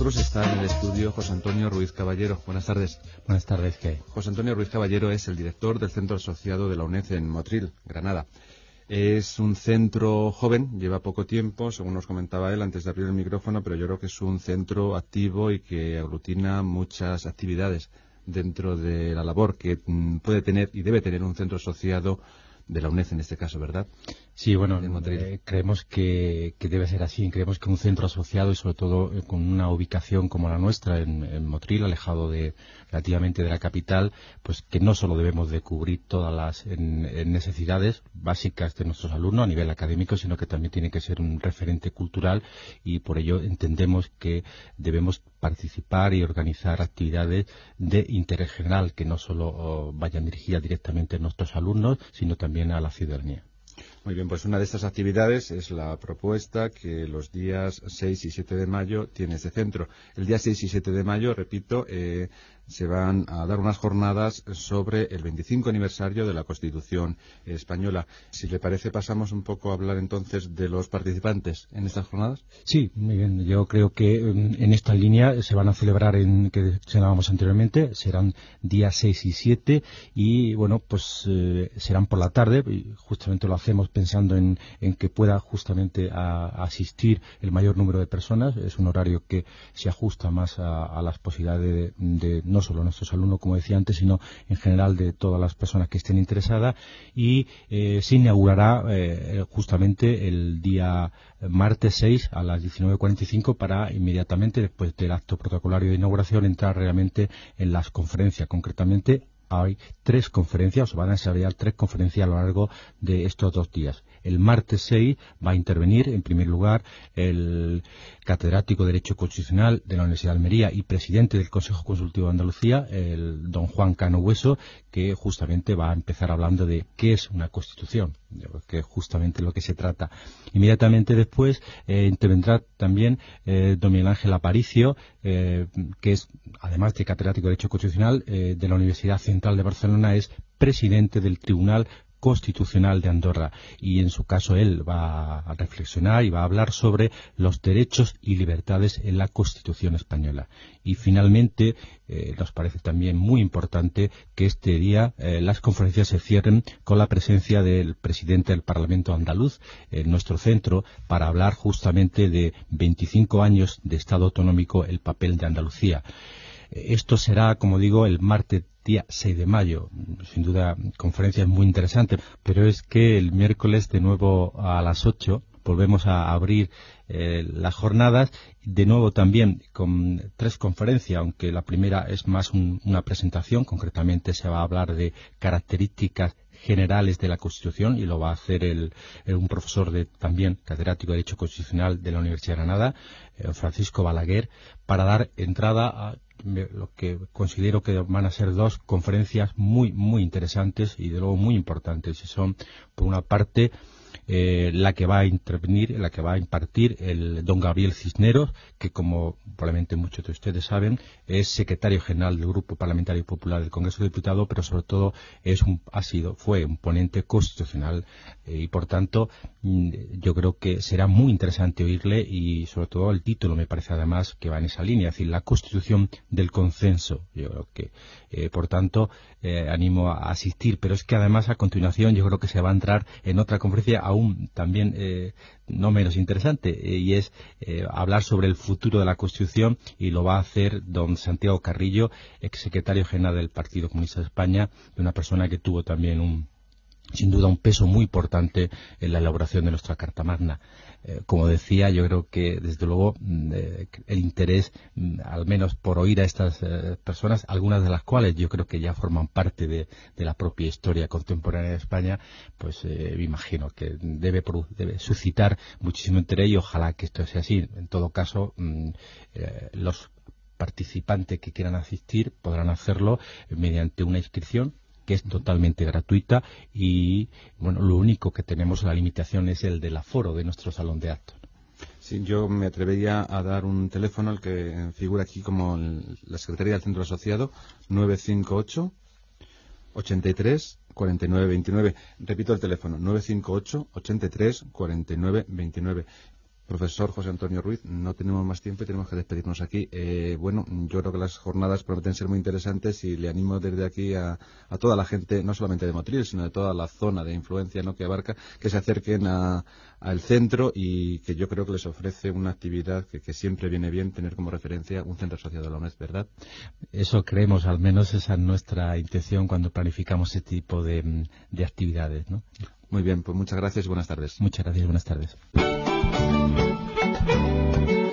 nosotros está en el estudio José Antonio Ruiz Caballero. Buenas tardes. Buenas tardes, ¿qué hay? José Antonio Ruiz Caballero es el director del Centro Asociado de la UNED en Motril, Granada. Es un centro joven, lleva poco tiempo, según nos comentaba él antes de abrir el micrófono, pero yo creo que es un centro activo y que aglutina muchas actividades dentro de la labor que puede tener y debe tener un centro asociado de la UNED en este caso, ¿verdad? Sí, bueno, creemos que debe ser así. Creemos que un centro asociado y sobre todo con una ubicación como la nuestra en Motril, alejado relativamente de la capital, pues que no solo debemos de cubrir todas las necesidades básicas de nuestros alumnos a nivel académico, sino que también tiene que ser un referente cultural, y por ello entendemos que debemos participar y organizar actividades de interés general que no solo vayan dirigidas directamente a nuestros alumnos, sino también a la ciudadanía. Muy bien, pues una de estas actividades es la propuesta que los días 6 y 7 de mayo tiene este centro. El día 6 y 7 de mayo, repito, se van a dar unas jornadas sobre el 25 aniversario de la Constitución española. Si le parece, pasamos un poco a hablar entonces de los participantes en estas jornadas. Sí, muy bien. Yo creo que en esta línea se van a celebrar, que señalábamos anteriormente, serán días 6 y 7 y, bueno, pues serán por la tarde. Y justamente lo hacemos pensando en que pueda justamente asistir el mayor número de personas. Es un horario que se ajusta más a las posibilidades de no solo nuestros alumnos, como decía antes, sino en general de todas las personas que estén interesadas, y se inaugurará justamente el día martes 6 a las 19:45 para inmediatamente, después del acto protocolario de inauguración, entrar realmente en las conferencias. Concretamente, hay 3 conferencias, o van a desarrollar 3 conferencias a lo largo de estos 2 días. El martes 6 va a intervenir, en primer lugar, el catedrático de Derecho Constitucional de la Universidad de Almería y presidente del Consejo Consultivo de Andalucía, el don Juan Cano Hueso, que justamente va a empezar hablando de qué es una Constitución, que es justamente lo que se trata. Inmediatamente después intervendrá también don Miguel Ángel Aparicio, que es, además de catedrático de Derecho Constitucional de la Universidad Central de Barcelona, es presidente del Tribunal Constitucional de Andorra, y en su caso él va a reflexionar y va a hablar sobre los derechos y libertades en la Constitución española. Y finalmente nos parece también muy importante que este día las conferencias se cierren con la presencia del presidente del Parlamento andaluz en nuestro centro, para hablar justamente de 25 años de Estado autonómico, el papel de Andalucía. Esto será, como digo, el martes día 6 de mayo. Sin duda, conferencias muy interesantes, pero es que el miércoles, de nuevo a las 8, volvemos a abrir las jornadas, de nuevo también con 3 conferencias, aunque la primera es más una presentación. Concretamente se va a hablar de características generales de la Constitución, y lo va a hacer un profesor también catedrático de Derecho Constitucional de la Universidad de Granada, Francisco Balaguer, para dar entrada a lo que considero que van a ser 2 conferencias muy, muy interesantes y de luego muy importantes. Y son, por una parte, la que va a impartir el don Gabriel Cisneros, que, como probablemente muchos de ustedes saben, es secretario general del Grupo Parlamentario Popular del Congreso de Diputados, pero sobre todo fue un ponente constitucional, y por tanto yo creo que será muy interesante oírle, y sobre todo el título me parece además que va en esa línea, es decir, la Constitución del consenso. Yo creo que por tanto animo a asistir, pero es que además a continuación yo creo que se va a entrar en otra conferencia aún también no menos interesante, y es hablar sobre el futuro de la Constitución, y lo va a hacer don Santiago Carrillo, exsecretario general del Partido Comunista de España, de una persona que tuvo también sin duda un peso muy importante en la elaboración de nuestra Carta Magna. Como decía, yo creo que desde luego el interés, al menos por oír a estas personas, algunas de las cuales yo creo que ya forman parte de la propia historia contemporánea de España, pues me imagino que debe suscitar muchísimo interés, y ojalá que esto sea así. En todo caso, los participantes que quieran asistir podrán hacerlo mediante una inscripción que es totalmente gratuita, y bueno, lo único que tenemos, la limitación, es el del aforo de nuestro salón de actos. Sí, yo me atrevería a dar un teléfono, el que figura aquí como la Secretaría del Centro Asociado, 958 83 49 29. Repito el teléfono, 958 83 49 29. Profesor José Antonio Ruiz, no tenemos más tiempo y tenemos que despedirnos aquí. Bueno, yo creo que las jornadas prometen ser muy interesantes y le animo desde aquí a toda la gente, no solamente de Motril, sino de toda la zona de influencia, ¿no?, que abarca, que se acerquen al centro, y que yo creo que les ofrece una actividad que siempre viene bien tener como referencia un centro asociado a la UNED, ¿verdad? Eso creemos, al menos esa es nuestra intención cuando planificamos este tipo de actividades, ¿no? Muy bien, pues muchas gracias y buenas tardes. Muchas gracias, buenas tardes.